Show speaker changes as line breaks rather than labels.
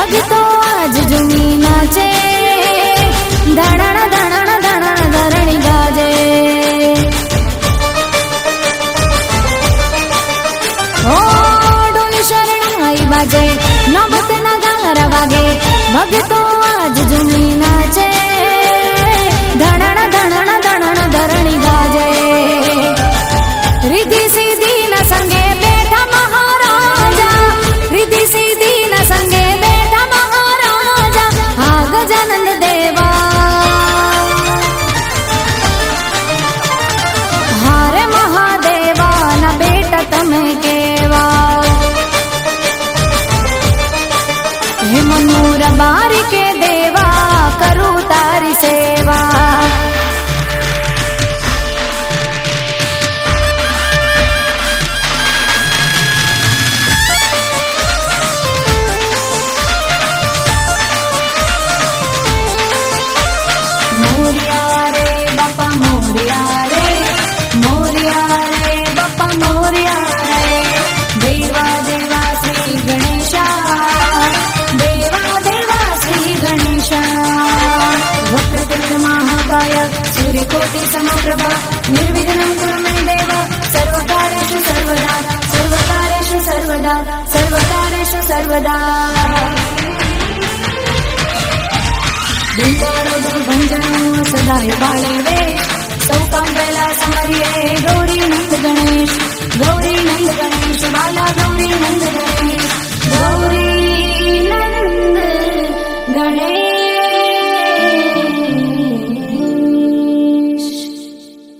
भगतो आज झूमी नाचे, धड़ण धड़ण धड़ण धरणी गाजे। ओ डोली शरणाई बाजे, नौबत नगारा वागे, भगतो आज झूमी नाचे, धड़ण धड़ण धड़ण धरणी गाजे। रिद्धि सिद्धि न संगे बैठा महाराजा, रिद्धि सिद्धि न संगे बैठा महाराजा, हा गजानन देवा। हारे महादेवा न बेटा तमें केवा, हे मनूर बारी के देवा, करूं तारी सेवा। मोरिया रे बापा मोरिया रे, मोरिया रे बापा मोरिया रे। देवा देवा श्री गणेशा, देवा देवा श्री गणेशा। वक्रतुंड महाकाय सूर्यकोटि समप्रभा, निर्विघ्नं कुरु मे देव, सर्वकार्येषु सर्वदा, सर्वकार्येषु सर्वदा, सर्वकार्येषु सर्वदा। बिंदारो दुर्भंजनो सदाय बाळे वे।